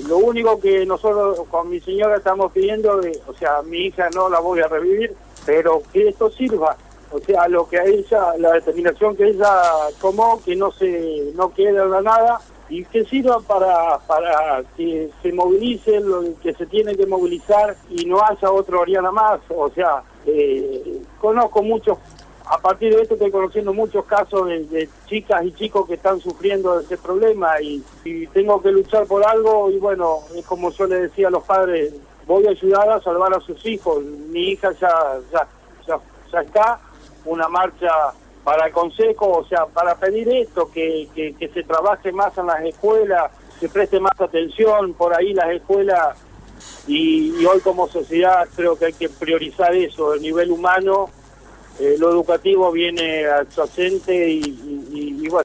Lo único que nosotros con mi señora estamos pidiendo, o sea, mi hija no la voy a revivir, pero que esto sirva, o sea, lo que a ella, la determinación que ella tomó, que no quede de nada, y que sirva para que se movilice lo que se tiene que movilizar y no haya otra Oriana más. O sea, conozco muchos, a partir de esto estoy conociendo muchos casos de chicas y chicos que están sufriendo de ese problema y tengo que luchar por algo y bueno, es como yo le decía a los padres, voy a ayudar a salvar a sus hijos. Mi hija ya está, una marcha para el consejo, o sea, para pedir esto, que se trabaje más en las escuelas, se preste más atención por ahí las escuelas y hoy como sociedad creo que hay que priorizar eso, el nivel humano, lo educativo viene adyacente y bueno.